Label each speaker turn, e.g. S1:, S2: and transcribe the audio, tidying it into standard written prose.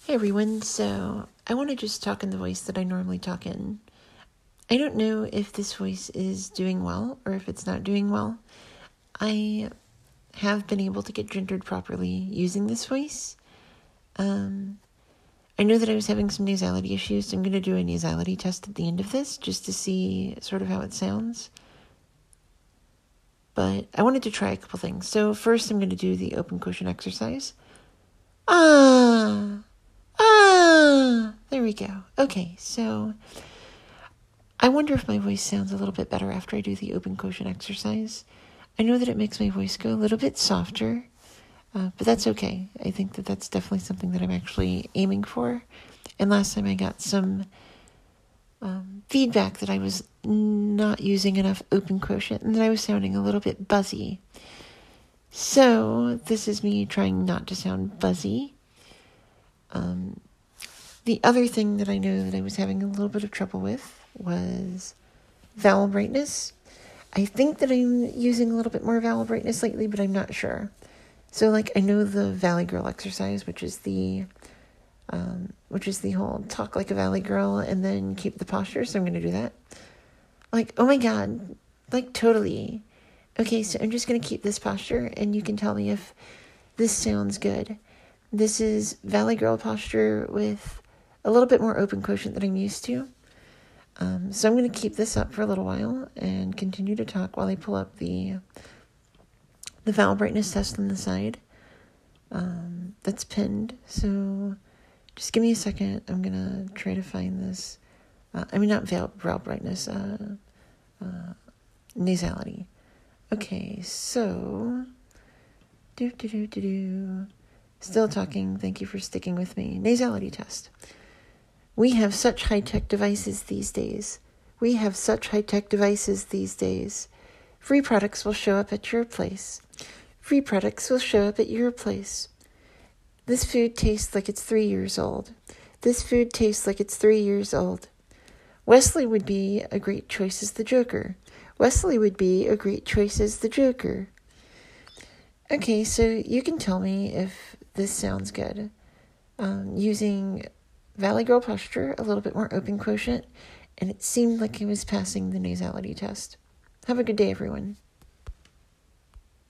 S1: Hey everyone, so I want to just talk in the voice that I normally talk in. I don't know if this voice is doing well or if it's not doing well. I have been able to get gendered properly using this voice. I know that I was having some nasality issues, so I'm going to do a nasality test at the end of this just to see sort of how it sounds. But I wanted to try a couple things. So first I'm going to do the open quotient exercise. There we go. Okay, so I wonder if my voice sounds a little bit better after I do the open quotient exercise. I know that it makes my voice go a little bit softer, but that's okay. I think that that's definitely something that I'm actually aiming for. And last time I got some feedback that I was not using enough open quotient and that I was sounding a little bit buzzy. So this is me trying not to sound buzzy. The other thing that I know that I was having a little bit of trouble with was vowel brightness. I think that I'm using a little bit more vowel brightness lately, but I'm not sure. So, I know the Valley Girl exercise, which is the whole talk like a Valley Girl and then keep the posture. So I'm going to do that. Oh my God, totally. Okay, so I'm just going to keep this posture, and you can tell me if this sounds good. This is Valley Girl posture with a little bit more open quotient than I'm used to. So I'm going to keep this up for a little while and continue to talk while I pull up the vowel brightness test on the side. That's pinned. So just give me a second. I'm going to try to find this. Not vowel brightness, nasality. Okay, so still talking. Thank you for sticking with me. Nasality test. We have such high-tech devices these days. Free products will show up at your place. This food tastes like it's 3 years old. Wesley would be a great choice as the Joker. Okay, so you can tell me if this sounds good. Using Valley Girl posture, a little bit more open quotient, and it seemed like I was passing the nasality test. Have a good day, everyone.